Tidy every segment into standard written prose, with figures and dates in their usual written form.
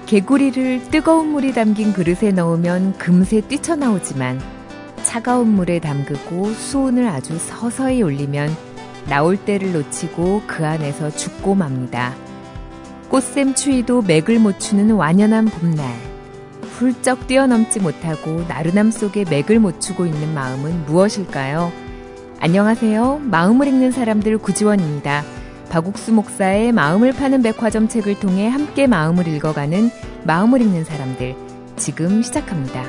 개구리를 뜨거운 물이 담긴 그릇에 넣으면 금세 뛰쳐나오지만 차가운 물에 담그고 수온을 아주 서서히 올리면 나올 때를 놓치고 그 안에서 죽고 맙니다. 꽃샘 추위도 맥을 못 추는 완연한 봄날. 훌쩍 뛰어넘지 못하고 나른함 속에 맥을 못 추고 있는 마음은 무엇일까요? 안녕하세요. 마음을 읽는 사람들 구지원입니다. 박옥수 목사의 마음을 파는 백화점 책을 통해 함께 마음을 읽어가는 마음을 읽는 사람들, 지금 시작합니다.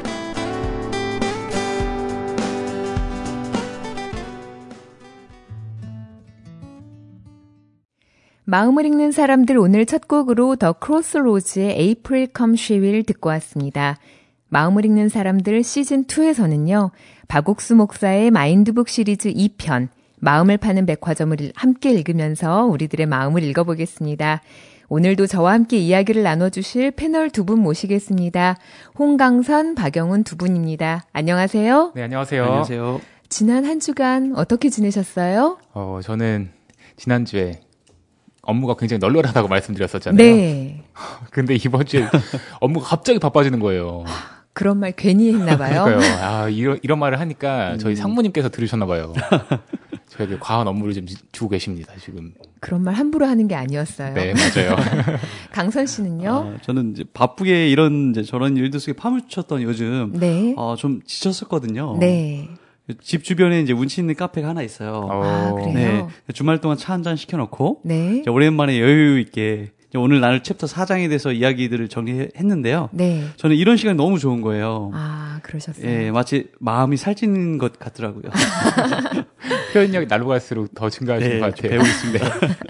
마음을 읽는 사람들, 오늘 첫 곡으로 더 크로스로즈의 April Come She Will 듣고 왔습니다. 마음을 읽는 사람들 시즌2에서는요. 박옥수 목사의 마인드북 시리즈 2편 마음을 파는 백화점을 함께 읽으면서 우리들의 마음을 읽어보겠습니다. 오늘도 저와 함께 이야기를 나눠주실 패널 두 분 모시겠습니다. 홍강선, 박영훈 두 분입니다. 안녕하세요. 네, 안녕하세요. 안녕하세요. 지난 한 주간 어떻게 지내셨어요? 저는 지난주에 업무가 굉장히 널널하다고 말씀드렸었잖아요. 네. 근데 이번 주에 업무가 갑자기 바빠지는 거예요. 그런 말 괜히 했나 봐요. 그러니까요. 이런 말을 하니까 저희 상무님께서 들으셨나 봐요. 저에게 과한 업무를 좀 주고 계십니다, 지금. 그런 말 함부로 하는 게 아니었어요. 네, 맞아요. 강선 씨는요? 저는 이제 바쁘게 이런 저런 일들 속에 파묻혔던 요즘 네. 좀 지쳤었거든요. 네. 집 주변에 이제 운치 있는 카페가 하나 있어요. 아, 그래요? 네. 주말 동안 차 한 잔 시켜놓고 네. 오랜만에 여유 있게 오늘 나눌 챕터 4장에 대해서 이야기들을 정리했는데요. 네. 저는 이런 시간이 너무 좋은 거예요. 아, 그러셨어요. 예, 마치 마음이 살찌는 것 같더라고요. 표현력이 날로 갈수록 더 증가하시는 것 같아요. 배우고 있습니다.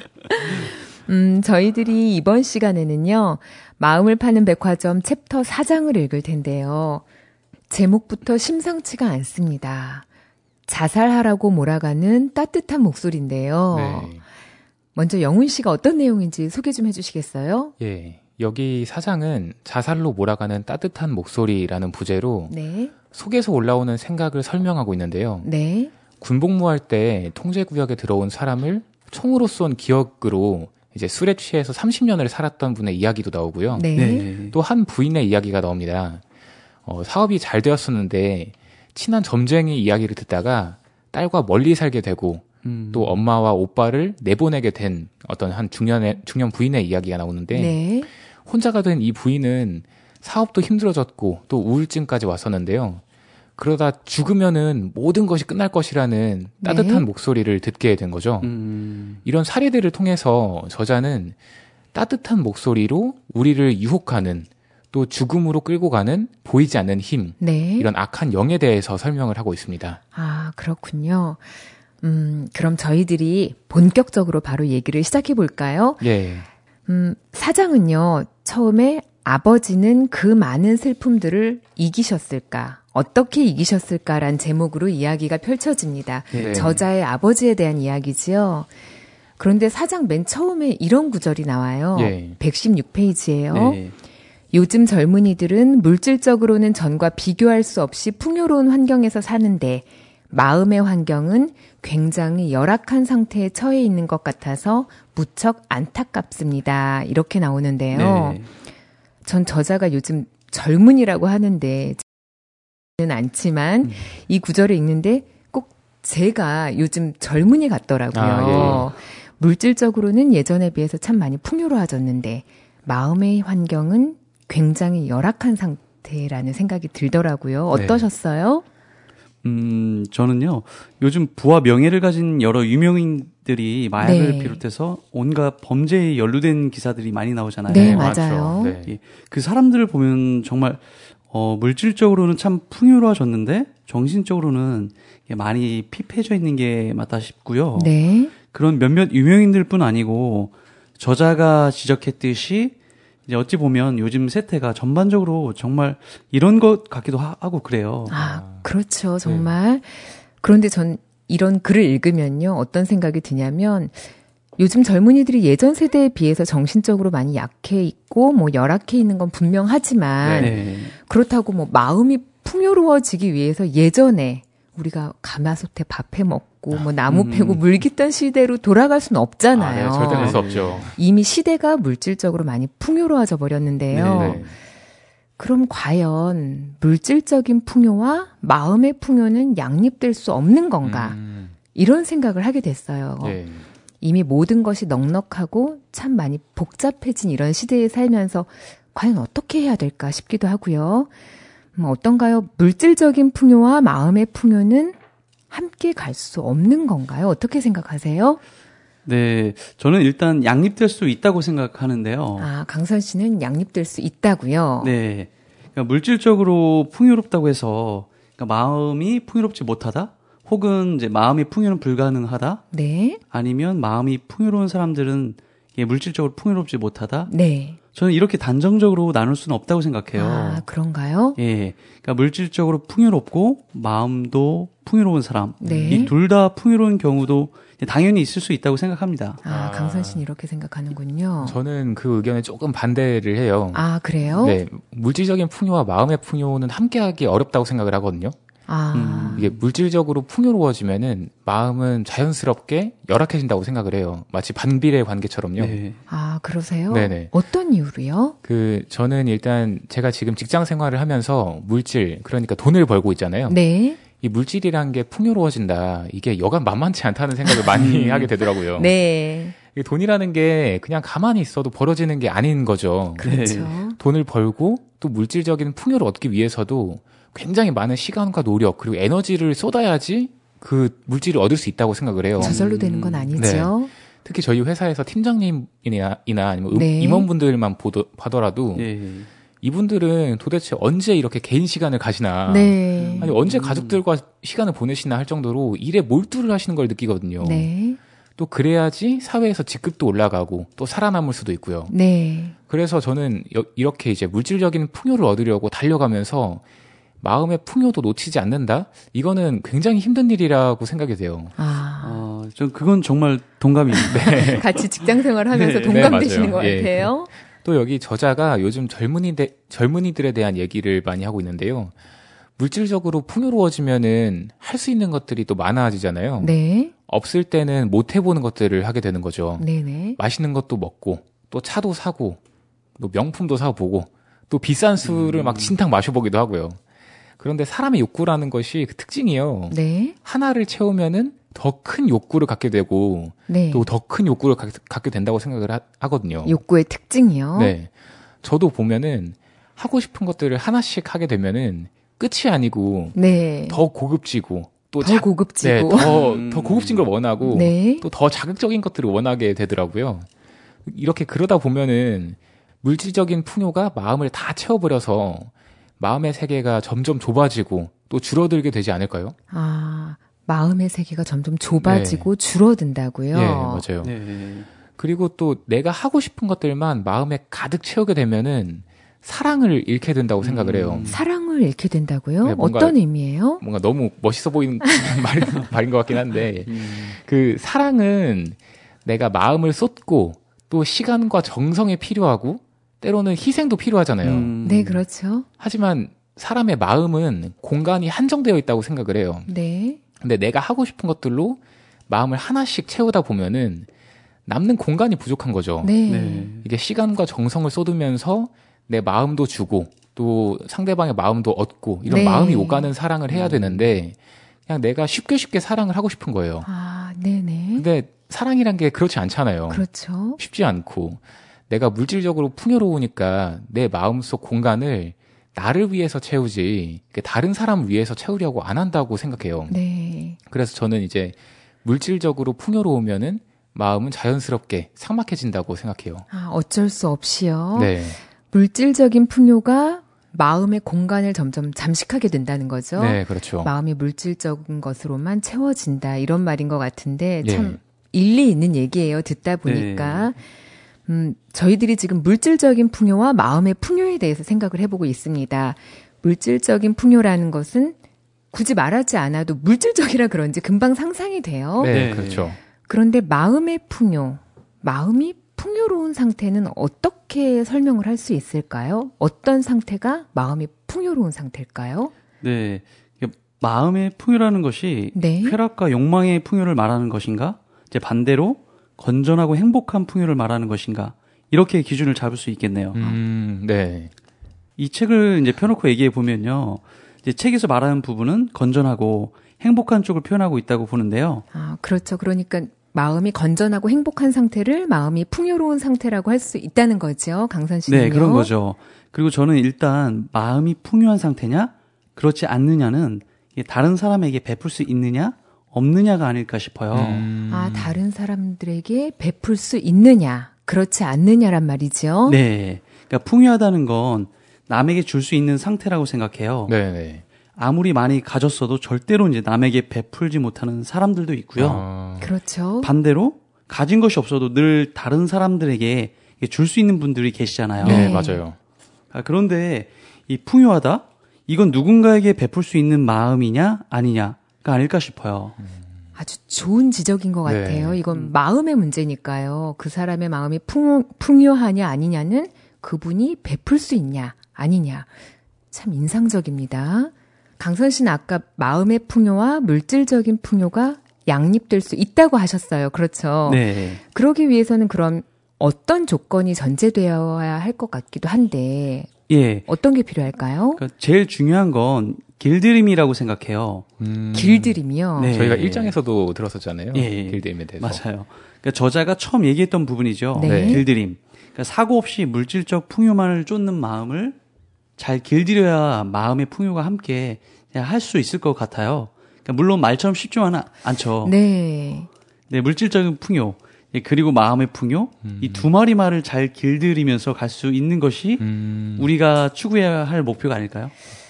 저희들이 이번 시간에는요. 마음을 파는 백화점 챕터 4장을 읽을 텐데요. 제목부터 심상치가 않습니다. 자살하라고 몰아가는 따뜻한 목소리인데요. 네. 먼저 영훈 씨가 어떤 내용인지 소개 좀 해주시겠어요? 예. 여기 사장은 자살로 몰아가는 따뜻한 목소리라는 부제로 네. 속에서 올라오는 생각을 설명하고 있는데요. 네. 군복무할 때 통제구역에 들어온 사람을 총으로 쏜 기억으로 이제 술에 취해서 30년을 살았던 분의 이야기도 나오고요. 네. 네. 또 한 부인의 이야기가 나옵니다. 사업이 잘 되었었는데 친한 점쟁이 이야기를 듣다가 딸과 멀리 살게 되고 또 엄마와 오빠를 내보내게 된 어떤 한 중년 부인의 이야기가 나오는데 네. 혼자가 된 이 부인은 사업도 힘들어졌고 또 우울증까지 왔었는데요. 그러다 죽으면은 모든 것이 끝날 것이라는 따뜻한 네. 목소리를 듣게 된 거죠. 이런 사례들을 통해서 저자는 따뜻한 목소리로 우리를 유혹하는 또 죽음으로 끌고 가는 보이지 않는 힘, 네. 이런 악한 영에 대해서 설명을 하고 있습니다. 아, 그렇군요. 그럼 저희들이 본격적으로 바로 얘기를 시작해 볼까요? 예. 사장은요, 처음에 아버지는 그 많은 슬픔들을 이기셨을까? 어떻게 이기셨을까란 제목으로 이야기가 펼쳐집니다. 네. 저자의 아버지에 대한 이야기지요. 그런데 사장 맨 처음에 이런 구절이 나와요. 예. 116페이지예요. 네. 요즘 젊은이들은 물질적으로는 전과 비교할 수 없이 풍요로운 환경에서 사는데 마음의 환경은 굉장히 열악한 상태에 처해 있는 것 같아서 무척 안타깝습니다. 이렇게 나오는데요. 네. 전 저자가 요즘 젊은이라고 하는데 는 않지만 이 구절을 읽는데 꼭 제가 요즘 젊은이 같더라고요. 아, 예. 물질적으로는 예전에 비해서 참 많이 풍요로워졌는데 마음의 환경은 굉장히 열악한 상태라는 생각이 들더라고요. 어떠셨어요? 저는요, 요즘 부와 명예를 가진 여러 유명인들이 마약을 네. 비롯해서 온갖 범죄에 연루된 기사들이 많이 나오잖아요. 네, 맞죠. 맞아요. 네. 예, 그 사람들을 보면 정말, 물질적으로는 참 풍요로워졌는데, 정신적으로는 많이 피폐해져 있는 게 맞다 싶고요. 네. 그런 몇몇 유명인들 뿐 아니고, 저자가 지적했듯이, 이제 어찌 보면 요즘 세태가 전반적으로 정말 이런 것 같기도 하고 그래요. 아, 그렇죠. 정말. 그런데 전 이런 글을 읽으면요. 어떤 생각이 드냐면 요즘 젊은이들이 예전 세대에 비해서 정신적으로 많이 약해 있고 뭐 열악해 있는 건 분명하지만 네. 그렇다고 뭐 마음이 풍요로워지기 위해서 예전에 우리가 가마솥에 밥 해 먹고 걷고 뭐 나무 패고 물 깃던 시대로 돌아갈 수는 없잖아요. 네, 절대 그럴 수 없죠. 이미 시대가 물질적으로 많이 풍요로워져 버렸는데요. 네. 그럼 과연 물질적인 풍요와 마음의 풍요는 양립될 수 없는 건가? 이런 생각을 하게 됐어요. 네. 이미 모든 것이 넉넉하고 참 많이 복잡해진 이런 시대에 살면서 과연 어떻게 해야 될까 싶기도 하고요. 어떤가요? 물질적인 풍요와 마음의 풍요는 함께 갈 수 없는 건가요? 어떻게 생각하세요? 네, 저는 일단 양립될 수 있다고 생각하는데요. 아, 강선 씨는 양립될 수 있다고요? 네, 그러니까 물질적으로 풍요롭다고 해서 그러니까 마음이 풍요롭지 못하다, 혹은 이제 마음의 풍요는 불가능하다, 네. 아니면 마음이 풍요로운 사람들은 물질적으로 풍요롭지 못하다. 네. 저는 이렇게 단정적으로 나눌 수는 없다고 생각해요. 아, 그런가요? 예, 그러니까 물질적으로 풍요롭고 마음도 풍요로운 사람, 네. 이 둘 다 풍요로운 경우도 당연히 있을 수 있다고 생각합니다. 아, 강선 씨는 이렇게 생각하는군요. 저는 그 의견에 조금 반대를 해요. 아, 그래요? 네, 물질적인 풍요와 마음의 풍요는 함께하기 어렵다고 생각을 하거든요. 아, 이게 물질적으로 풍요로워지면은 마음은 자연스럽게 열악해진다고 생각을 해요. 마치 반비례 관계처럼요. 네. 아, 그러세요? 네네. 어떤 이유로요? 저는 일단 제가 지금 직장 생활을 하면서 물질, 그러니까 돈을 벌고 있잖아요. 네. 이 물질이란 게 풍요로워진다. 이게 여간 만만치 않다는 생각을 많이 하게 되더라고요. 네. 이 돈이라는 게 그냥 가만히 있어도 벌어지는 게 아닌 거죠. 그렇죠. 돈을 벌고 또 물질적인 풍요를 얻기 위해서도 굉장히 많은 시간과 노력 그리고 에너지를 쏟아야지 그 물질을 얻을 수 있다고 생각을 해요. 저절로 되는 건 아니죠. 특히 저희 회사에서 팀장님이나 아니면 네. 임원분들만 봐더라도 예. 이분들은 도대체 언제 이렇게 개인 시간을 가시나 네. 아니 언제 가족들과 시간을 보내시나 할 정도로 일에 몰두를 하시는 걸 느끼거든요. 네. 또 그래야지 사회에서 직급도 올라가고 또 살아남을 수도 있고요. 네. 그래서 저는 이렇게 이제 물질적인 풍요를 얻으려고 달려가면서 마음의 풍요도 놓치지 않는다? 이거는 굉장히 힘든 일이라고 생각이 돼요. 아. 전 그건 정말 동감입니다. 같이 직장 생활 하면서 네. 동감되시는 네, 것 맞아요. 같아요. 또 여기 저자가 요즘 젊은이들에 대한 얘기를 많이 하고 있는데요. 물질적으로 풍요로워지면은 할 수 있는 것들이 또 많아지잖아요. 네. 없을 때는 못 해보는 것들을 하게 되는 거죠. 네네. 맛있는 것도 먹고 또 차도 사고 또 명품도 사보고 또 비싼 술을 막 진탕 마셔보기도 하고요. 그런데 사람의 욕구라는 것이 그 특징이에요. 네. 하나를 채우면은 더 큰 욕구를 갖게 되고 네. 또 더 큰 욕구를 갖게 된다고 생각을 하거든요. 욕구의 특징이요. 네. 저도 보면은 하고 싶은 것들을 하나씩 하게 되면은 끝이 아니고 네. 더 고급지고 또 더 고급지고. 네, 더 고급진 걸 원하고 네. 또 더 자극적인 것들을 원하게 되더라고요. 이렇게 그러다 보면은 물질적인 풍요가 마음을 다 채워버려서 마음의 세계가 점점 좁아지고 또 줄어들게 되지 않을까요? 아, 마음의 세계가 점점 좁아지고 줄어든다고요? 네, 맞아요. 네. 그리고 또 내가 하고 싶은 것들만 마음에 가득 채우게 되면은 사랑을 잃게 된다고 생각을 해요. 사랑을 잃게 된다고요? 네, 뭔가- 어떤 의미예요? 뭔가 너무 멋있어 보이는 말인 것 같긴 한데 그 사랑은 내가 마음을 쏟고 또 시간과 정성이 필요하고 때로는 희생도 필요하잖아요. 네, 그렇죠. 하지만 사람의 마음은 공간이 한정되어 있다고 생각을 해요. 네. 근데 내가 하고 싶은 것들로 마음을 하나씩 채우다 보면은 남는 공간이 부족한 거죠. 네. 네. 이게 시간과 정성을 쏟으면서 내 마음도 주고 또 상대방의 마음도 얻고 이런 네. 마음이 오가는 사랑을 해야 되는데 그냥 내가 쉽게 사랑을 하고 싶은 거예요. 아, 네네. 근데 사랑이란 게 그렇지 않잖아요. 그렇죠. 쉽지 않고 내가 물질적으로 풍요로우니까 내 마음속 공간을 나를 위해서 채우지 다른 사람을 위해서 채우려고 안 한다고 생각해요. 네. 그래서 저는 이제 물질적으로 풍요로우면은 마음은 자연스럽게 삭막해진다고 생각해요. 아, 어쩔 수 없이요. 네. 물질적인 풍요가 마음의 공간을 점점 잠식하게 된다는 거죠. 네, 그렇죠. 마음이 물질적인 것으로만 채워진다 이런 말인 것 같은데 예. 참 일리 있는 얘기예요. 듣다 보니까 저희들이 지금 물질적인 풍요와 마음의 풍요에 대해서 생각을 해보고 있습니다. 물질적인 풍요라는 것은 굳이 말하지 않아도 물질적이라 그런지 금방 상상이 돼요. 네, 네. 그렇죠. 그런데 마음의 풍요, 마음이 풍요로운 상태는 어떻게 설명을 할 수 있을까요? 어떤 상태가 마음이 풍요로운 상태일까요? 네. 마음의 풍요라는 것이 네. 쾌락과 욕망의 풍요를 말하는 것인가? 이제 반대로 건전하고 행복한 풍요를 말하는 것인가? 이렇게 기준을 잡을 수 있겠네요. 네. 이 책을 이제 펴놓고 얘기해 보면요. 이제 책에서 말하는 부분은 건전하고 행복한 쪽을 표현하고 있다고 보는데요. 아, 그렇죠. 그러니까 마음이 건전하고 행복한 상태를 마음이 풍요로운 상태라고 할 수 있다는 거죠. 강선 씨는요. 네, 그런 거죠. 그리고 저는 일단 마음이 풍요한 상태냐, 그렇지 않느냐는 다른 사람에게 베풀 수 있느냐, 없느냐가 아닐까 싶어요. 아, 다른 사람들에게 베풀 수 있느냐, 그렇지 않느냐란 말이죠. 네. 그러니까 풍요하다는 건 남에게 줄 수 있는 상태라고 생각해요. 네. 아무리 많이 가졌어도 절대로 이제 남에게 베풀지 못하는 사람들도 있고요. 그렇죠. 반대로 가진 것이 없어도 늘 다른 사람들에게 줄 수 있는 분들이 계시잖아요. 네, 맞아요. 그런데 이 풍요하다? 이건 누군가에게 베풀 수 있는 마음이냐 아니냐가 아닐까 싶어요. 아주 좋은 지적인 것 같아요. 네. 이건 마음의 문제니까요. 그 사람의 마음이 풍요하냐 아니냐는 그분이 베풀 수 있냐 아니냐. 참 인상적입니다. 강선 씨는 아까 마음의 풍요와 물질적인 풍요가 양립될 수 있다고 하셨어요. 그렇죠? 네. 그러기 위해서는 그럼 어떤 조건이 전제되어야 할 것 같기도 한데 예. 어떤 게 필요할까요? 그러니까 제일 중요한 건 길들임이라고 생각해요. 길들임이요? 네. 저희가 1장에서도 들었었잖아요. 예. 길들임에 대해서. 맞아요. 그러니까 저자가 처음 얘기했던 부분이죠. 네. 길들임. 그러니까 사고 없이 물질적 풍요만을 쫓는 마음을 잘 길들여야 마음의 풍요가 함께 할 수 있을 것 같아요. 그러니까 물론 말처럼 쉽지만은 않죠. 네. 네, 물질적인 풍요, 그리고 마음의 풍요, 이 두 마리 말을 잘 길들이면서 갈 수 있는 것이 우리가 추구해야 할 목표가 아닐까요?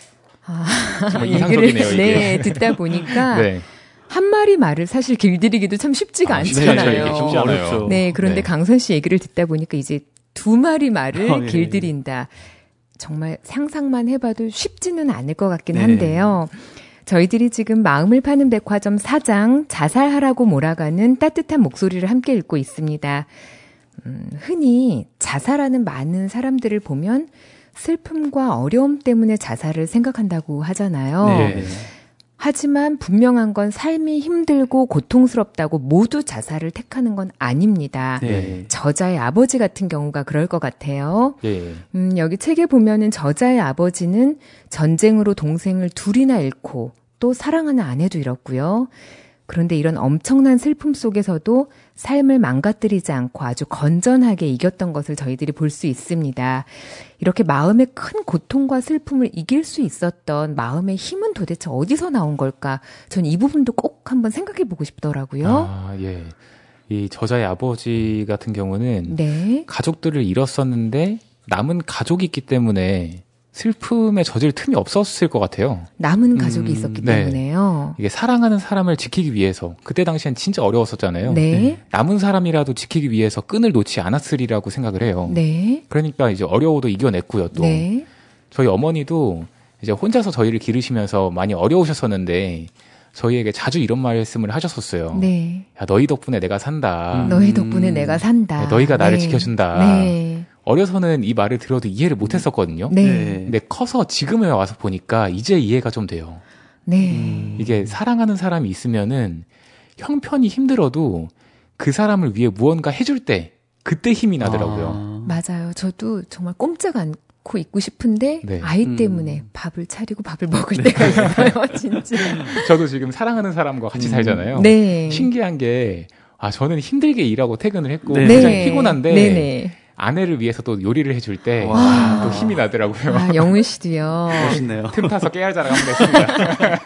정말 이상적이네요, 이게. 네, 듣다 보니까 네. 한 마리 말을 사실 길들이기도 참 쉽지가 쉽지 않죠, 않잖아요. 이게 쉽지 않아요. 어렵죠. 네, 그런데 네. 강선 씨 얘기를 듣다 보니까 이제 두 마리 말을 예. 길들인다. 정말 상상만 해봐도 쉽지는 않을 것 같긴 네. 한데요. 저희들이 지금 마음을 파는 백화점 4장 자살하라고 몰아가는 따뜻한 목소리를 함께 읽고 있습니다. 흔히 자살하는 많은 사람들을 보면 슬픔과 어려움 때문에 자살을 생각한다고 하잖아요. 네. 하지만 분명한 건 삶이 힘들고 고통스럽다고 모두 자살을 택하는 건 아닙니다. 네. 저자의 아버지 같은 경우가 그럴 것 같아요. 예. 여기 책에 보면은 저자의 아버지는 전쟁으로 동생을 둘이나 잃고 또 사랑하는 아내도 잃었고요. 그런데 이런 엄청난 슬픔 속에서도 삶을 망가뜨리지 않고 아주 건전하게 이겼던 것을 저희들이 볼 수 있습니다. 이렇게 마음의 큰 고통과 슬픔을 이길 수 있었던 마음의 힘은 도대체 어디서 나온 걸까? 전 이 부분도 꼭 한번 생각해 보고 싶더라고요. 아, 예. 이 저자의 아버지 같은 경우는 네. 가족들을 잃었었는데 남은 가족이 있기 때문에 슬픔에 젖을 틈이 없었을 것 같아요. 남은 가족이 있었기 네. 때문에요. 이게 사랑하는 사람을 지키기 위해서 그때 당시엔 진짜 어려웠었잖아요. 네. 남은 사람이라도 지키기 위해서 끈을 놓지 않았으리라고 생각을 해요. 네. 그러니까 이제 어려워도 이겨냈고요. 또 네. 저희 어머니도 이제 혼자서 저희를 기르시면서 많이 어려우셨었는데 저희에게 자주 이런 말씀을 하셨었어요. 네. 야, 너희 덕분에 내가 산다. 너희 덕분에 내가 산다. 야, 너희가 나를 네. 지켜준다. 네. 어려서는 이 말을 들어도 이해를 못했었거든요. 네. 근데 커서 지금에 와서 보니까 이제 이해가 좀 돼요. 네. 이게 사랑하는 사람이 있으면은 형편이 힘들어도 그 사람을 위해 무언가 해줄 때 그때 힘이 나더라고요. 맞아요. 저도 정말 꼼짝 않고 있고 싶은데 네. 아이 때문에 밥을 차리고 밥을 먹을 때가 있어요. 진짜. 저도 지금 사랑하는 사람과 같이 살잖아요. 네. 신기한 게 저는 힘들게 일하고 퇴근을 했고 네. 굉장히 피곤한데 네네. 아내를 위해서 또 요리를 해줄 때 또 힘이 나더라고요. 아, 영훈 씨도요. 멋있네요. 틈 타서 깨알 자랑 한번 했습니다.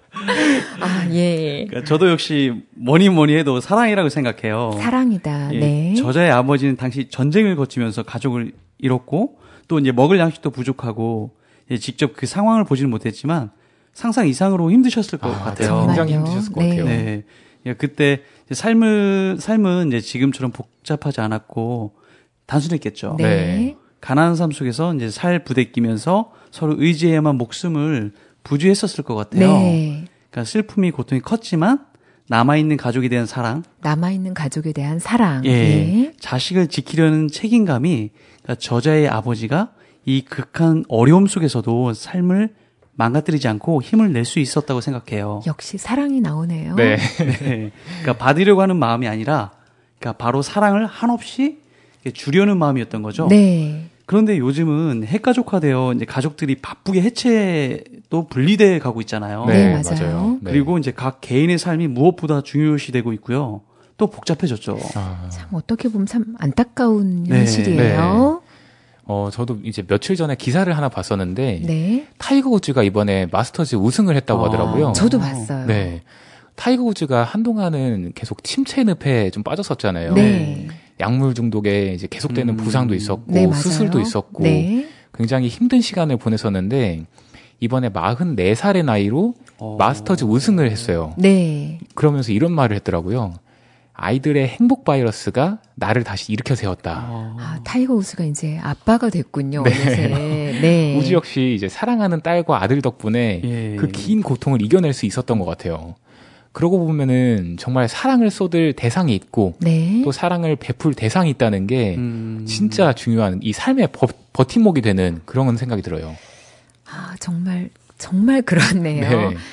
아, 예. 그러니까 저도 역시 뭐니 해도 사랑이라고 생각해요. 사랑이다. 예, 네. 저자의 아버지는 당시 전쟁을 거치면서 가족을 잃었고 또 이제 먹을 양식도 부족하고 직접 그 상황을 보지는 못했지만 상상 이상으로 힘드셨을 것 같아요. 정말요? 굉장히 힘드셨을 것 네. 같아요. 네. 그때 삶은 이제 지금처럼 복잡하지 않았고 단순했겠죠. 네. 네. 가난한 삶 속에서 이제 살 부대끼면서 서로 의지해야만 목숨을 부주했었을 것 같아요. 네. 그러니까 슬픔이 고통이 컸지만 남아있는 가족에 대한 사랑, 남아있는 가족에 대한 사랑. 예, 예. 자식을 지키려는 책임감이 그러니까 저자의 아버지가 이 극한 어려움 속에서도 삶을 망가뜨리지 않고 힘을 낼 수 있었다고 생각해요. 역시 사랑이 나오네요. 네. 네. 그러니까 받으려고 하는 마음이 아니라, 그러니까 바로 사랑을 한없이 주려는 마음이었던 거죠. 네. 그런데 요즘은 핵가족화되어 이제 가족들이 바쁘게 해체도 분리돼 가고 있잖아요. 네, 맞아요. 네. 그리고 이제 각 개인의 삶이 무엇보다 중요시되고 있고요. 또 복잡해졌죠. 참 어떻게 보면 참 안타까운 네. 현실이에요. 저도 이제 며칠 전에 기사를 하나 봤었는데 네. 타이거 우즈가 이번에 마스터즈 우승을 했다고 하더라고요. 저도 봤어요. 네. 타이거 우즈가 한동안은 계속 침체 늪에 좀 빠졌었잖아요. 네. 약물 중독에 이제 계속되는 부상도 있었고 네, 맞아요. 수술도 있었고 네. 굉장히 힘든 시간을 보냈었는데 이번에 44살의 나이로 마스터즈 우승을 했어요. 네. 그러면서 이런 말을 했더라고요. 아이들의 행복 바이러스가 나를 다시 일으켜 세웠다. 아, 타이거 우즈가 이제 아빠가 됐군요. 어느새. 네. 우즈 역시 이제 사랑하는 딸과 아들 덕분에 예. 그 긴 고통을 이겨낼 수 있었던 것 같아요. 그러고 보면은 정말 사랑을 쏟을 대상이 있고 네. 또 사랑을 베풀 대상이 있다는 게 진짜 중요한 이 삶의 버팀목이 되는 그런 생각이 들어요. 아, 정말 그렇네요. 네.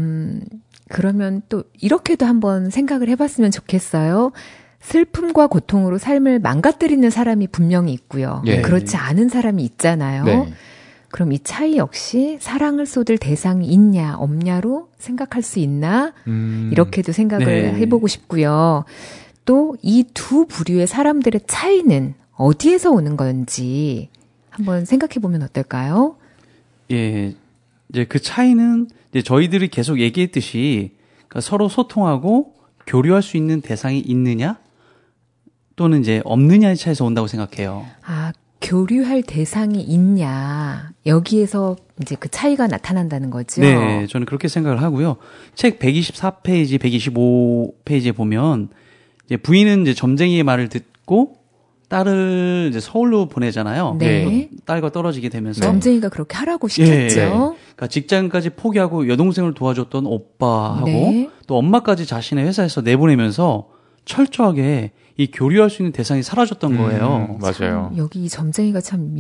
그러면 또 이렇게도 한번 생각을 해봤으면 좋겠어요. 슬픔과 고통으로 삶을 망가뜨리는 사람이 분명히 있고요. 예. 그렇지 않은 사람이 있잖아요. 네. 그럼 이 차이 역시 사랑을 쏟을 대상이 있냐 없냐로 생각할 수 있나 이렇게도 생각을 네. 해보고 싶고요. 또 이 두 부류의 사람들의 차이는 어디에서 오는 건지 한번 생각해보면 어떨까요? 예, 이제 그 차이는 이제 저희들이 계속 얘기했듯이 그러니까 서로 소통하고 교류할 수 있는 대상이 있느냐 또는 이제 없느냐의 차이에서 온다고 생각해요. 아, 교류할 대상이 있냐 여기에서 이제 그 차이가 나타난다는 거죠. 네, 저는 그렇게 생각을 하고요. 책 124페이지, 125페이지에 보면 이제 부인은 이제 점쟁이의 말을 듣고 딸을 이제 서울로 보내잖아요. 네. 딸과 떨어지게 되면서 점쟁이가 그렇게 하라고 시켰죠. 예. 그러니까 직장까지 포기하고 여동생을 도와줬던 오빠하고 네. 또 엄마까지 자신의 회사에서 내보내면서 철저하게 이 교류할 수 있는 대상이 사라졌던 거예요. 맞아요. 여기 이 점쟁이가 참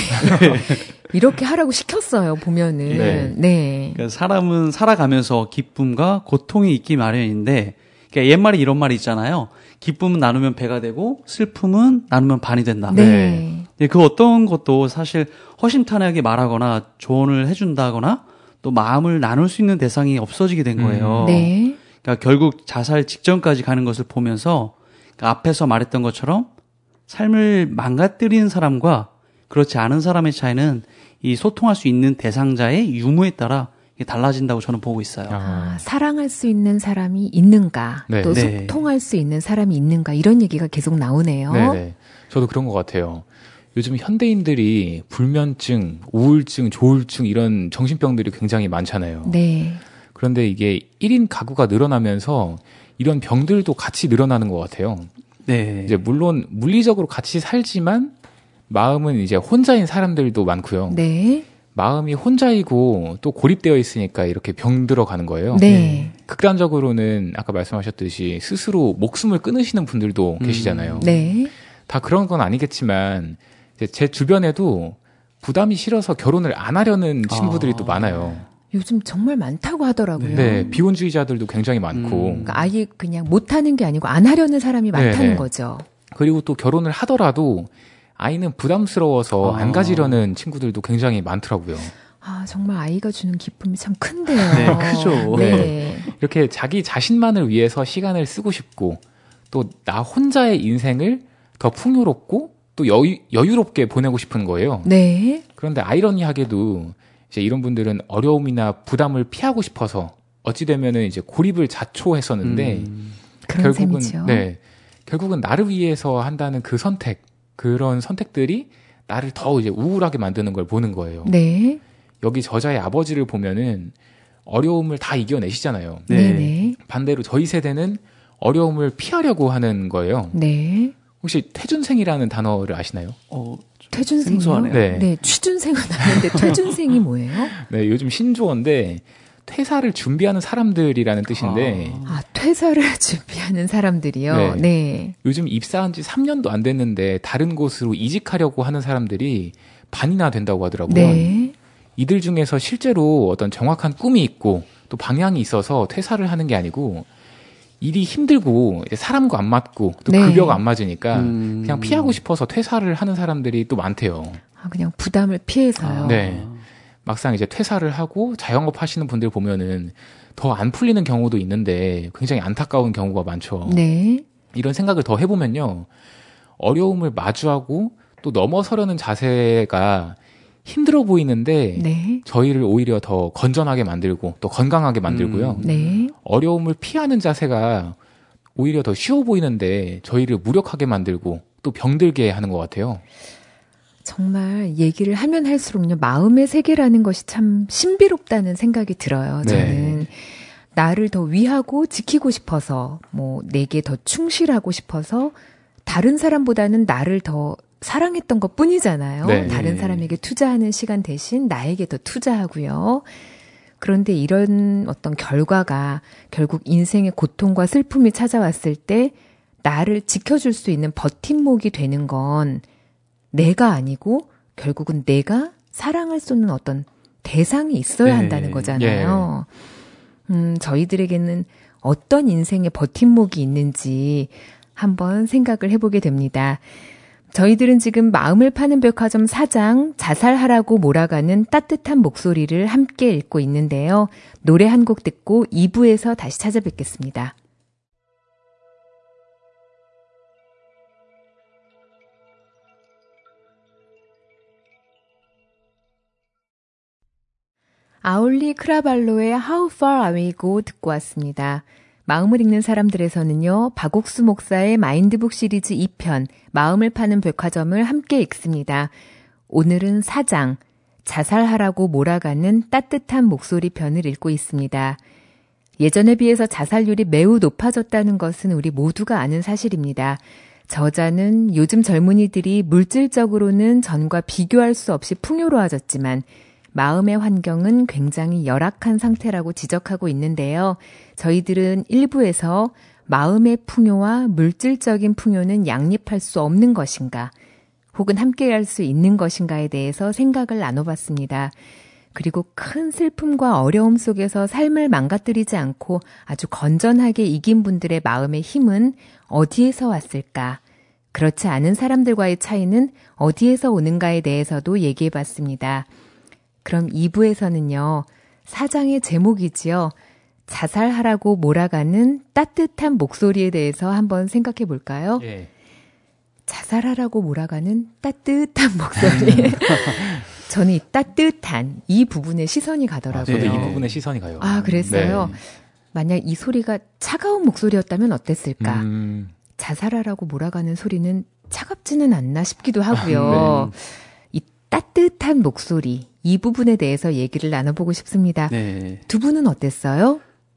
이렇게 하라고 시켰어요. 보면은. 네. 네. 그러니까 사람은 살아가면서 기쁨과 고통이 있기 마련인데, 그러니까 옛말에 이런 말이 있잖아요. 기쁨은 나누면 배가 되고 슬픔은 나누면 반이 된다. 네. 네, 그 어떤 것도 사실 허심탄회하게 말하거나 조언을 해준다거나 또 마음을 나눌 수 있는 대상이 없어지게 된 거예요. 네. 그러니까 결국 자살 직전까지 가는 것을 보면서 그러니까 앞에서 말했던 것처럼 삶을 망가뜨리는 사람과 그렇지 않은 사람의 차이는 이 소통할 수 있는 대상자의 유무에 따라 이게 달라진다고 저는 보고 있어요. 아, 사랑할 수 있는 사람이 있는가, 네. 또 네. 소통할 수 있는 사람이 있는가 이런 얘기가 계속 나오네요. 네네. 저도 그런 것 같아요. 요즘 현대인들이 불면증, 우울증, 조울증 이런 정신병들이 굉장히 많잖아요. 네. 그런데 이게 1인 가구가 늘어나면서 이런 병들도 같이 늘어나는 것 같아요. 네. 이제 물론 물리적으로 같이 살지만 마음은 이제 혼자인 사람들도 많고요. 네. 마음이 혼자이고 또 고립되어 있으니까 이렇게 병들어가는 거예요. 네. 극단적으로는 아까 말씀하셨듯이 스스로 목숨을 끊으시는 분들도 계시잖아요. 네. 다 그런 건 아니겠지만 이제 제 주변에도 부담이 싫어서 결혼을 안 하려는 친구들이 또 많아요. 요즘 정말 많다고 하더라고요. 네, 비혼주의자들도 굉장히 많고 그러니까 아예 그냥 못하는 게 아니고 안 하려는 사람이 많다는 네네. 거죠. 그리고 또 결혼을 하더라도 아이는 부담스러워서 안 가지려는 친구들도 굉장히 많더라고요. 아, 정말 아이가 주는 기쁨이 참 큰데요. 네, 크죠. 네. 이렇게 자기 자신만을 위해서 시간을 쓰고 싶고 또 나 혼자의 인생을 더 풍요롭고 또 여유롭게 보내고 싶은 거예요. 네. 그런데 아이러니하게도 이제 이런 분들은 어려움이나 부담을 피하고 싶어서 어찌 되면은 이제 고립을 자초했었는데 그런 셈이죠. 네, 결국은 나를 위해서 한다는 그 선택, 그런 선택들이 나를 더 이제 우울하게 만드는 걸 보는 거예요. 네. 여기 저자의 아버지를 보면은 어려움을 다 이겨내시잖아요. 네. 네. 반대로 저희 세대는 어려움을 피하려고 하는 거예요. 네. 혹시 퇴준생이라는 단어를 아시나요? 퇴준생이요? 생소하네요. 네. 네. 취준생은 아는데 퇴준생이 뭐예요? 네, 요즘 신조어인데 퇴사를 준비하는 사람들이라는 뜻인데 아, 퇴사를 준비하는 사람들이요? 네. 네. 요즘 입사한 지 3년도 안 됐는데 다른 곳으로 이직하려고 하는 사람들이 반이나 된다고 하더라고요. 네. 이들 중에서 실제로 어떤 정확한 꿈이 있고 또 방향이 있어서 퇴사를 하는 게 아니고 일이 힘들고 이제 사람과 안 맞고 또 네. 급여가 안 맞으니까 그냥 피하고 싶어서 퇴사를 하는 사람들이 또 많대요. 그냥 부담을 피해서요. 네. 막상 이제 퇴사를 하고 자영업 하시는 분들 보면은 더 안 풀리는 경우도 있는데 굉장히 안타까운 경우가 많죠. 네. 이런 생각을 더 해보면요. 어려움을 마주하고 또 넘어서려는 자세가 힘들어 보이는데 네. 저희를 오히려 더 건전하게 만들고 또 건강하게 만들고요. 네. 어려움을 피하는 자세가 오히려 더 쉬워 보이는데 저희를 무력하게 만들고 또 병들게 하는 것 같아요. 정말 얘기를 하면 할수록요, 마음의 세계라는 것이 참 신비롭다는 생각이 들어요, 저는. 네. 나를 더 위하고 지키고 싶어서, 내게 더 충실하고 싶어서, 다른 사람보다는 나를 더 사랑했던 것 뿐이잖아요. 네. 다른 사람에게 투자하는 시간 대신 나에게 더 투자하고요. 그런데 이런 어떤 결과가 결국 인생의 고통과 슬픔이 찾아왔을 때 나를 지켜줄 수 있는 버팀목이 되는 건 내가 아니고 결국은 내가 사랑을 쏟는 어떤 대상이 있어야 한다는 거잖아요. 저희들에게는 어떤 인생의 버팀목이 있는지 한번 생각을 해보게 됩니다. 저희들은 지금 마음을 파는 백화점 사장 자살하라고 몰아가는 따뜻한 목소리를 함께 읽고 있는데요. 노래 한 곡 듣고 2부에서 다시 찾아뵙겠습니다. 아울리 크라발로의 How Far I Will Go 듣고 왔습니다. 마음을 읽는 사람들에서는요, 박옥수 목사의 마인드북 시리즈 2편, 마음을 파는 백화점을 함께 읽습니다. 오늘은 4장, 자살하라고 몰아가는 따뜻한 목소리 편을 읽고 있습니다. 예전에 비해서 자살률이 매우 높아졌다는 것은 우리 모두가 아는 사실입니다. 저자는 요즘 젊은이들이 물질적으로는 전과 비교할 수 없이 풍요로워졌지만 마음의 환경은 굉장히 열악한 상태라고 지적하고 있는데요. 저희들은 1부에서 마음의 풍요와 물질적인 풍요는 양립할 수 없는 것인가, 혹은 함께할 수 있는 것인가에 대해서 생각을 나눠봤습니다. 그리고 큰 슬픔과 어려움 속에서 삶을 망가뜨리지 않고 아주 건전하게 이긴 분들의 마음의 힘은 어디에서 왔을까? 그렇지 않은 사람들과의 차이는 어디에서 오는가에 대해서도 얘기해봤습니다. 그럼 2부에서는요, 4장의 제목이지요. 자살하라고 몰아가는 따뜻한 목소리에 대해서 한번 생각해 볼까요? 예. 자살하라고 몰아가는 따뜻한 목소리. 저는 이 따뜻한 이 부분에 시선이 가더라고요. 저도 이 부분에 시선이 가요. 아, 그랬어요? 네. 만약 이 소리가 차가운 목소리였다면 어땠을까? 자살하라고 몰아가는 소리는 차갑지는 않나 싶기도 하고요. 네. 이 따뜻한 목소리, 이 부분에 대해서 얘기를 나눠보고 싶습니다. 네. 두 분은 어땠어요?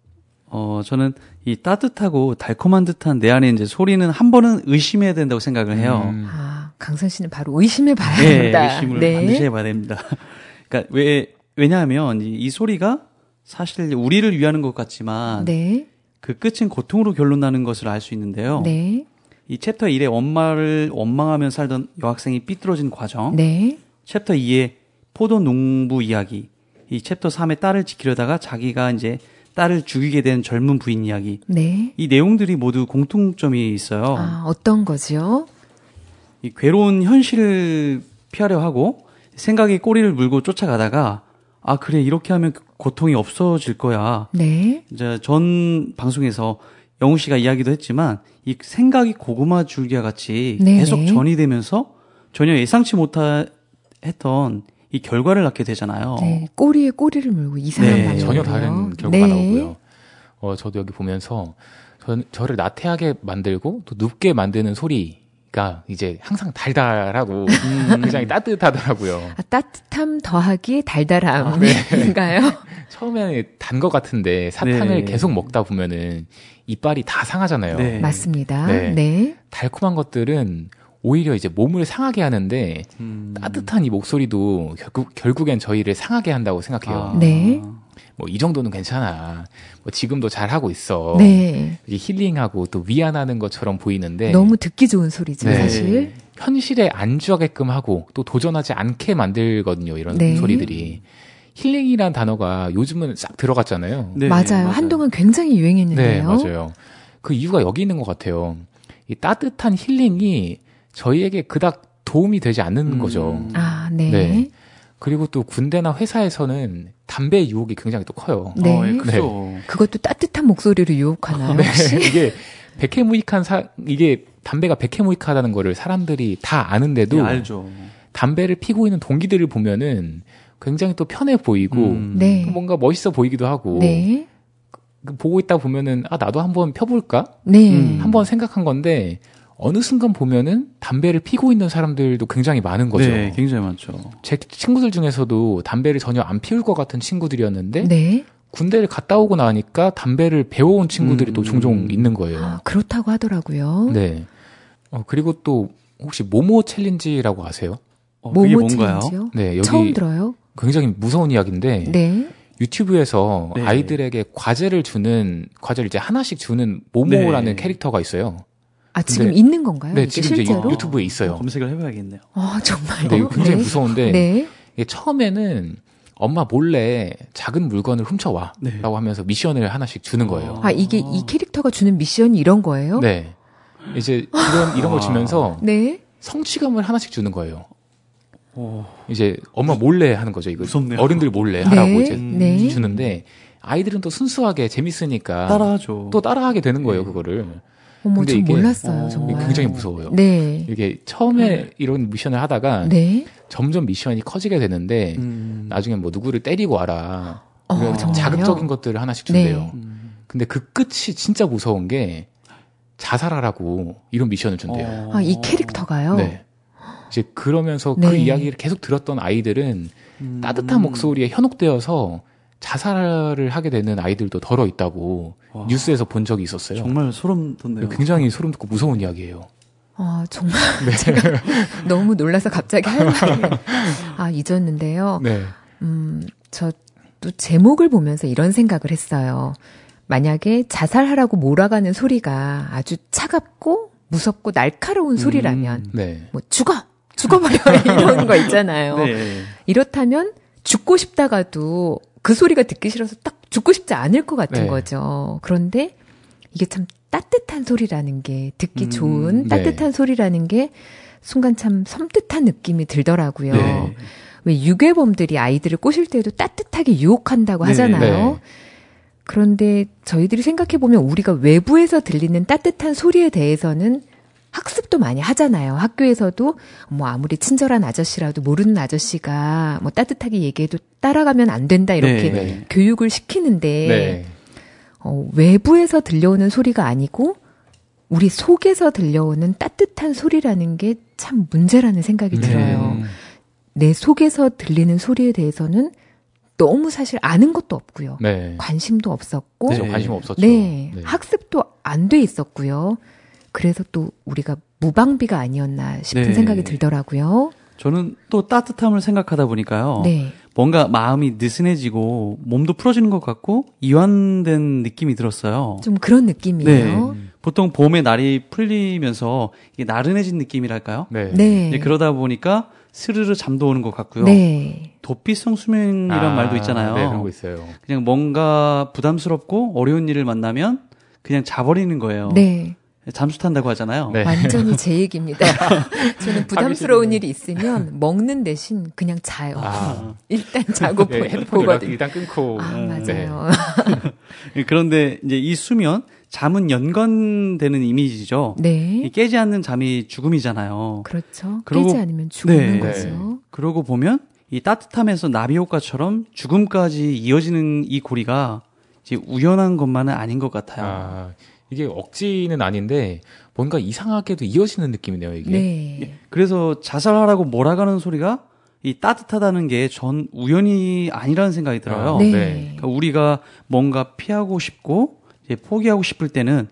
저는 이 따뜻하고 달콤한 듯한 내 안에 이제 소리는 한 번은 의심해야 된다고 생각을 해요. 강선 씨는 바로 의심해 봐야 네, 된다. 의심을 네. 반드시 해봐야 됩니다. 그러니까 왜냐하면 이 소리가 사실 우리를 위하는 것 같지만 네. 그 끝은 고통으로 결론나는 것을 알 수 있는데요. 네. 이 챕터 1에 엄마를 원망하며 살던 여학생이 삐뚤어진 과정, 네. 챕터 2에 포도 농부 이야기, 이 챕터 3에 딸을 지키려다가 자기가 이제 딸을 죽이게 된 젊은 부인 이야기. 네. 이 내용들이 모두 공통점이 있어요. 어떤 거죠? 이 괴로운 현실을 피하려 하고 생각에 꼬리를 물고 쫓아가다가 그래 이렇게 하면 고통이 없어질 거야. 네. 이제 전 방송에서 영우 씨가 이야기도 했지만 이 생각이 고구마 줄기와 같이 네네. 계속 전이 되면서 전혀 예상치 못했던 이 결과를 낳게 되잖아요. 네. 꼬리에 꼬리를 물고 이상한 네. 방향으로. 전혀 다른 결과가 네. 나오고요. 저도 여기 보면서 저를 나태하게 만들고 또 눕게 만드는 소리가 이제 항상 달달하고 굉장히 따뜻하더라고요. 따뜻함 더하기 달달함인가요? 처음에는 단 것 같은데 사탕을 네. 계속 먹다 보면은 이빨이 다 상하잖아요. 네. 맞습니다. 네. 네. 달콤한 것들은 오히려 이제 몸을 상하게 하는데 따뜻한 이 목소리도 결국엔 저희를 상하게 한다고 생각해요. 네. 뭐 이 정도는 괜찮아. 뭐 지금도 잘 하고 있어. 네. 이게 힐링하고 또 위안하는 것처럼 보이는데 너무 듣기 좋은 소리죠, 네. 사실. 현실에 안주하게끔 하고 또 도전하지 않게 만들거든요. 이런 네. 소리들이. 힐링이라는 단어가 요즘은 싹 들어갔잖아요. 네, 맞아요. 한동안 굉장히 유행했는데요. 네, 맞아요. 그 이유가 여기 있는 것 같아요. 이 따뜻한 힐링이 저희에게 그닥 도움이 되지 않는 거죠. 아, 네. 네. 그리고 또 군대나 회사에서는 담배 유혹이 굉장히 또 커요. 네. 예, 그죠. 그것도 따뜻한 목소리로 유혹하나요? 네, 혹시? 이게 담배가 백해무익하다는 거를 사람들이 다 아는데도 네, 알죠. 담배를 피고 있는 동기들을 보면은 굉장히 또 편해 보이고 네. 뭔가 멋있어 보이기도 하고 네. 보고 있다 보면은 나도 한번 펴볼까? 네. 한번 생각한 건데 어느 순간 보면은 담배를 피고 있는 사람들도 굉장히 많은 거죠. 네, 굉장히 많죠. 제 친구들 중에서도 담배를 전혀 안 피울 것 같은 친구들이었는데 네. 군대를 갔다 오고 나니까 담배를 배워온 친구들이 또 종종 있는 거예요. 아, 그렇다고 하더라고요. 네. 그리고 또 혹시 모모 챌린지라고 아세요? 그게 모모 뭔가요? 챌린지요? 네, 여기 처음 들어요. 굉장히 무서운 이야기인데 네. 유튜브에서 네. 아이들에게 과제를 이제 하나씩 주는 모모라는 네. 캐릭터가 있어요. 아, 지금 근데- 있는 건가요? 네, 이게 지금 이제 실제로? 유튜브에 있어요. 검색을 해봐야겠네요. 아, 정말요? 근데 이거 굉장히 네. 무서운데 네. 이게 처음에는 엄마 몰래 작은 물건을 훔쳐와 네. 라고 하면서 미션을 하나씩 주는 거예요. 아, 이게 이 캐릭터가 주는 미션이 이런 거예요? 네. 이제 이런 걸 주면서 네. 성취감을 하나씩 주는 거예요. 오. 이제 엄마 몰래 하는 거죠. 이거 무섭네요. 어른들 몰래 하라고 네. 이제 네. 주는데 아이들은 또 순수하게 재밌으니까 따라하죠. 또 따라하게 되는 거예요, 그거를. 어머, 근데 전 이게- 몰랐어요, 이게 정말. 이게 굉장히 무서워요. 네. 이게 처음에 이런 미션을 하다가 네. 점점 미션이 커지게 되는데 나중에 뭐 누구를 때리고 와라. 이런 정말요? 자극적인 것들을 하나씩 준대요. 네. 근데 그 끝이 진짜 무서운 게 자살하라고 이런 미션을 준대요. 아, 이 캐릭터가요? 네. 이제 그러면서 네. 그 이야기를 계속 들었던 아이들은 따뜻한 목소리에 현혹되어서 자살을 하게 되는 아이들도 덜어 있다고 와. 뉴스에서 본 적이 있었어요. 정말 소름 돋네요. 굉장히 소름 돋고 무서운 이야기예요. 정말 네. 제가 너무 놀라서 갑자기 할 말이 잊었는데요. 네. 저 또 제목을 보면서 이런 생각을 했어요. 만약에 자살하라고 몰아가는 소리가 아주 차갑고 무섭고 날카로운 소리라면 네. 뭐 죽어버려 이런 거 있잖아요. 네. 이렇다면 죽고 싶다가도 그 소리가 듣기 싫어서 딱 죽고 싶지 않을 것 같은 네. 거죠. 그런데 이게 참 따뜻한 소리라는 게 듣기 좋은 네. 따뜻한 소리라는 게 순간 참 섬뜩한 느낌이 들더라고요. 네. 왜 유괴범들이 아이들을 꼬실 때도 따뜻하게 유혹한다고 네. 하잖아요. 네. 그런데 저희들이 생각해보면 우리가 외부에서 들리는 따뜻한 소리에 대해서는 학습도 많이 하잖아요. 학교에서도 뭐 아무리 친절한 아저씨라도 모르는 아저씨가 뭐 따뜻하게 얘기해도 따라가면 안 된다 이렇게 네. 교육을 시키는데 네. 외부에서 들려오는 소리가 아니고 우리 속에서 들려오는 따뜻한 소리라는 게 참 문제라는 생각이 들어요. 내 속에서 들리는 소리에 대해서는 너무 사실 아는 것도 없고요. 네. 관심도 없었고 네. 관심 없었죠. 네, 네. 학습도 안 돼 있었고요. 그래서 또 우리가 무방비가 아니었나 싶은 네. 생각이 들더라고요. 저는 또 따뜻함을 생각하다 보니까요. 네. 뭔가 마음이 느슨해지고 몸도 풀어지는 것 같고 이완된 느낌이 들었어요. 좀 그런 느낌이에요. 보통 봄에 날이 풀리면서 이게 나른해진 느낌이랄까요? 네. 네. 이제 그러다 보니까 스르르 잠도 오는 것 같고요. 네. 도피성 수면이란 말도 있잖아요. 네, 그런 거 있어요. 그냥 뭔가 부담스럽고 어려운 일을 만나면 그냥 자버리는 거예요. 네. 잠수 탄다고 하잖아요. 네. 완전히 제 얘기입니다. 저는 부담스러운 일이 있으면 먹는 대신 그냥 자요. 일단 자고 네, 핸드폰 보거든요. 일단 끊고. 맞아요. 그런데 이제 이 수면, 잠은 연관되는 이미지죠. 네. 이 깨지 않는 잠이 죽음이잖아요. 그렇죠. 그러고- 깨지 않으면 죽는 네. 거죠. 그러고 보면 이 따뜻함에서 나비 효과처럼 죽음까지 이어지는 이 고리가 이제 우연한 것만은 아닌 것 같아요. 이게 억지는 아닌데 뭔가 이상하게도 이어지는 느낌이네요, 이게. 네. 그래서 자살하라고 몰아가는 소리가 이 따뜻하다는 게 전 우연이 아니라는 생각이 들어요. 네. 그러니까 우리가 뭔가 피하고 싶고 이제 포기하고 싶을 때는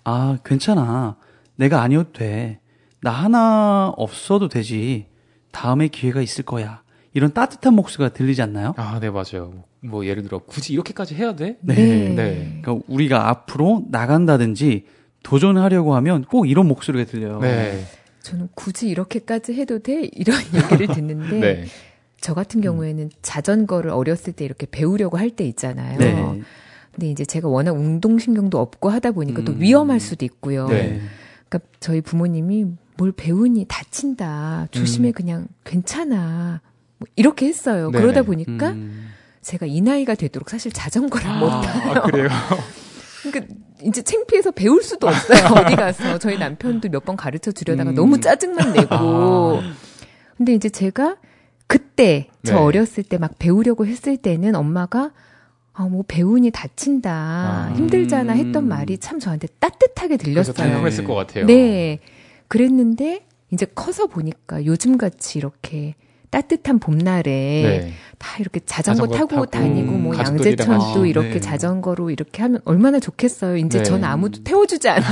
괜찮아. 내가 아니어도 돼. 나 하나 없어도 되지. 다음에 기회가 있을 거야. 이런 따뜻한 목소리가 들리지 않나요? 네, 맞아요. 뭐 예를 들어 굳이 이렇게까지 해야 돼? 네. 네. 그러니까 우리가 앞으로 나간다든지 도전하려고 하면 꼭 이런 목소리가 들려요. 네. 저는 굳이 이렇게까지 해도 돼? 이런 얘기를 듣는데 네. 저 같은 경우에는 자전거를 어렸을 때 이렇게 배우려고 할 때 있잖아요. 네. 근데 이제 제가 워낙 운동신경도 없고 하다 보니까 또 위험할 수도 있고요. 네. 그러니까 저희 부모님이 뭘 배우니 다친다. 조심해 그냥 괜찮아. 뭐 이렇게 했어요. 네네. 그러다 보니까 제가 이 나이가 되도록 사실 자전거를 못 타요. 아, 그래요? 그러니까 이제 창피해서 배울 수도 없어요. 어디 가서. 저희 남편도 몇 번 가르쳐 주려다가 너무 짜증만 내고. 근데 이제 제가 그때 저 네. 어렸을 때 막 배우려고 했을 때는 엄마가 뭐 배우니 다친다. 힘들잖아 했던 말이 참 저한테 따뜻하게 들렸어요. 달콤했을 것 같아요. 네. 그랬는데 이제 커서 보니까 요즘같이 이렇게 따뜻한 봄날에 네. 다 이렇게 자전거 타고 타고 다니고 뭐 가족들이랑 양재천도 같이. 이렇게 네. 자전거로 이렇게 하면 얼마나 좋겠어요. 이제 네. 전 아무도 태워주지 않아요.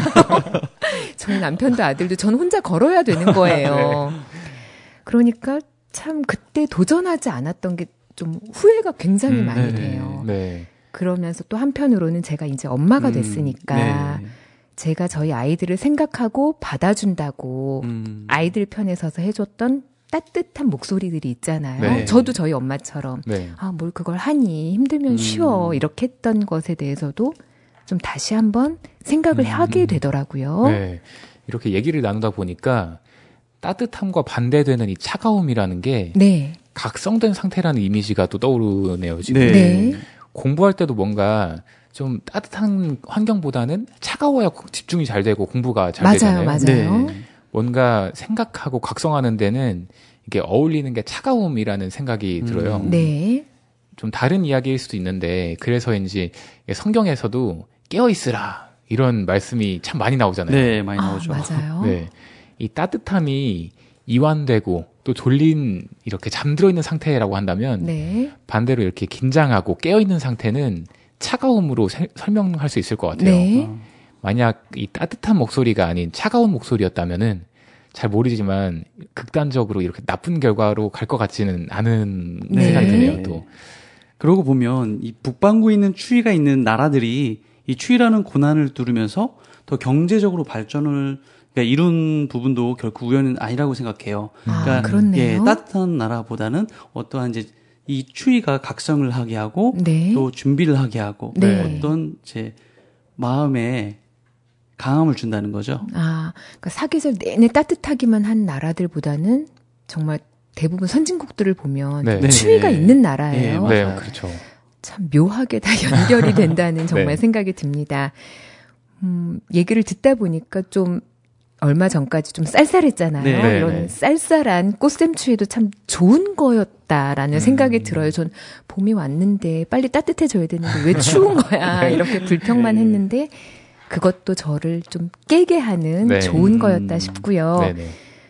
저희 남편도 아들도 전 혼자 걸어야 되는 거예요. 그러니까 참 그때 도전하지 않았던 게 좀 후회가 굉장히 많이 네네. 돼요. 네. 그러면서 또 한편으로는 제가 이제 엄마가 됐으니까 네. 제가 저희 아이들을 생각하고 받아준다고 아이들 편에 서서 해줬던 따뜻한 목소리들이 있잖아요. 네. 저도 저희 엄마처럼 네. 뭘 그걸 하니 힘들면 쉬어 이렇게 했던 것에 대해서도 좀 다시 한번 생각을 하게 되더라고요. 네. 이렇게 얘기를 나누다 보니까 따뜻함과 반대되는 이 차가움이라는 게 네. 각성된 상태라는 이미지가 또 떠오르네요, 지금. 네. 네. 공부할 때도 뭔가 좀 따뜻한 환경보다는 차가워야 집중이 잘 되고 공부가 잘 되잖아요. 맞아요. 네. 뭔가 생각하고 각성하는 데는 이게 어울리는 게 차가움이라는 생각이 들어요. 네. 좀 다른 이야기일 수도 있는데 그래서인지 성경에서도 깨어 있으라 이런 말씀이 참 많이 나오잖아요. 네, 많이 나오죠. 맞아요. 네. 이 따뜻함이 이완되고 또 졸린 이렇게 잠들어 있는 상태라고 한다면 네. 반대로 이렇게 긴장하고 깨어 있는 상태는 차가움으로 설명할 수 있을 것 같아요. 네. 만약 이 따뜻한 목소리가 아닌 차가운 목소리였다면은 잘 모르지만 극단적으로 이렇게 나쁜 결과로 갈 것 같지는 않은 네. 생각이 드네요. 또 그러고 보면 이 북반구에 있는 추위가 있는 나라들이 이 추위라는 고난을 뚫으면서 더 경제적으로 발전을 그러니까 이룬 부분도 결코 우연은 아니라고 생각해요. 그러니까 그렇네요. 예, 따뜻한 나라보다는 어떠한 이제 이 추위가 각성을 하게 하고 네. 또 준비를 하게 하고 네. 어떤 제 마음에 강함을 준다는 거죠. 그러니까 사계절 내내 따뜻하기만 한 나라들보다는 정말 대부분 선진국들을 보면 네. 추위가 네. 있는 나라예요. 네, 네, 그렇죠. 참 묘하게 다 연결이 된다는 정말 네. 생각이 듭니다. 얘기를 듣다 보니까 좀 얼마 전까지 좀 쌀쌀했잖아요. 네. 이런 네. 쌀쌀한 꽃샘추위도 참 좋은 거였다라는 생각이 들어요. 전 봄이 왔는데 빨리 따뜻해져야 되는데 왜 추운 거야. 이렇게 불평만 했는데 그것도 저를 좀 깨게 하는 네. 좋은 거였다 싶고요. 네네.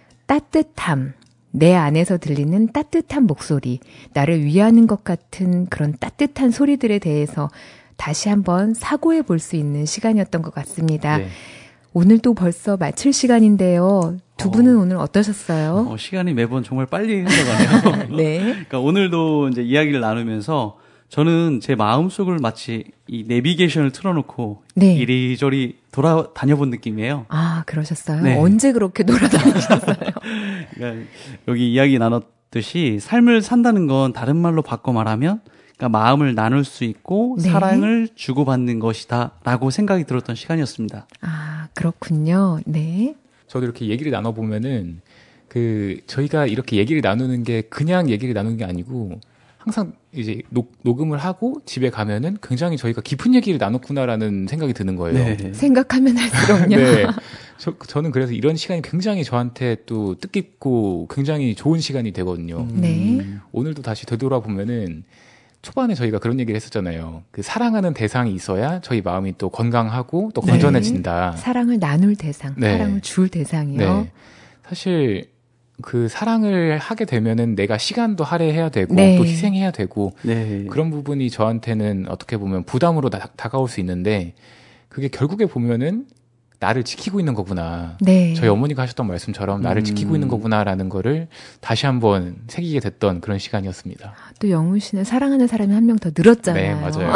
따뜻함. 내 안에서 들리는 따뜻한 목소리, 나를 위하는 것 같은 그런 따뜻한 소리들에 대해서 다시 한번 사고해 볼 수 있는 시간이었던 것 같습니다. 네. 오늘도 벌써 마칠 시간인데요. 두 분은 오늘 어떠셨어요? 시간이 매번 정말 빨리 흘러가네요. 네. 그러니까 오늘도 이제 이야기를 나누면서 저는 제 마음속을 마치 이 내비게이션을 틀어놓고 네. 이리저리 돌아다녀본 느낌이에요. 그러셨어요? 네. 언제 그렇게 돌아다니셨어요? 그러니까 여기 이야기 나눴듯이 삶을 산다는 건 다른 말로 바꿔 말하면 그러니까 마음을 나눌 수 있고 네. 사랑을 주고받는 것이다라고 생각이 들었던 시간이었습니다. 그렇군요. 네. 저도 이렇게 얘기를 나눠보면은 저희가 이렇게 얘기를 나누는 게 그냥 얘기를 나누는 게 아니고 항상 이제 녹음을 하고 집에 가면은 굉장히 저희가 깊은 얘기를 나눴구나라는 생각이 드는 거예요. 네. 생각하면 할수록요. 네. 저는 그래서 이런 시간이 굉장히 저한테 또 뜻깊고 굉장히 좋은 시간이 되거든요. 네. 오늘도 다시 되돌아보면은 초반에 저희가 그런 얘기를 했었잖아요. 그 사랑하는 대상이 있어야 저희 마음이 또 건강하고 또 건전해진다. 사랑을 나눌 대상, 네. 사랑을 줄 대상이요. 네. 사실 그 사랑을 하게 되면은 내가 시간도 할애해야 되고 네. 또 희생해야 되고 네. 그런 부분이 저한테는 어떻게 보면 부담으로 다가올 수 있는데 그게 결국에 보면은 나를 지키고 있는 거구나. 네. 저희 어머니가 하셨던 말씀처럼 나를 지키고 있는 거구나라는 거를 다시 한번 새기게 됐던 그런 시간이었습니다. 또 영훈 씨는 사랑하는 사람이 한 명 더 늘었잖아요. 네, 맞아요.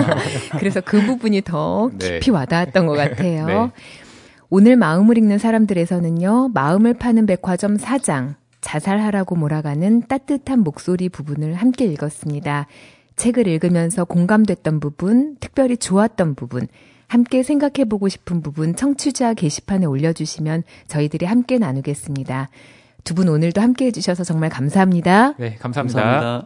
그래서 그 부분이 더 네. 깊이 와닿았던 것 같아요. 네. 오늘 마음을 읽는 사람들에서는요, 마음을 파는 백화점 사장, 자살하라고 몰아가는 따뜻한 목소리 부분을 함께 읽었습니다. 책을 읽으면서 공감됐던 부분, 특별히 좋았던 부분, 함께 생각해보고 싶은 부분 청취자 게시판에 올려주시면 저희들이 함께 나누겠습니다. 두 분 오늘도 함께 해주셔서 정말 감사합니다. 네, 감사합니다. 감사합니다.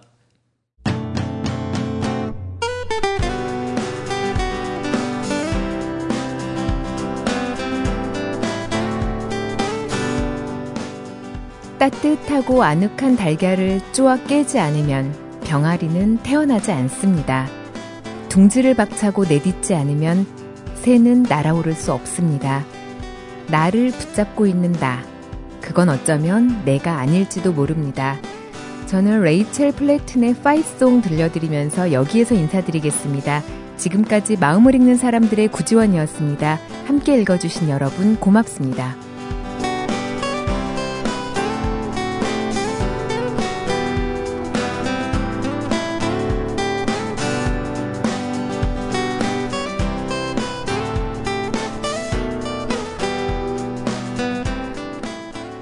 따뜻하고 아늑한 달걀을 쪼아 깨지 않으면 병아리는 태어나지 않습니다. 둥지를 박차고 내딛지 않으면 새는 날아오를 수 없습니다. 나를 붙잡고 있는 나, 그건 어쩌면 내가 아닐지도 모릅니다. 저는 레이첼 플래튼의 Fight Song 들려드리면서 여기에서 인사드리겠습니다. 지금까지 마음을 읽는 사람들의 구지원이었습니다. 함께 읽어주신 여러분 고맙습니다.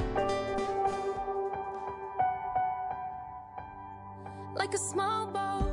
Like a small boat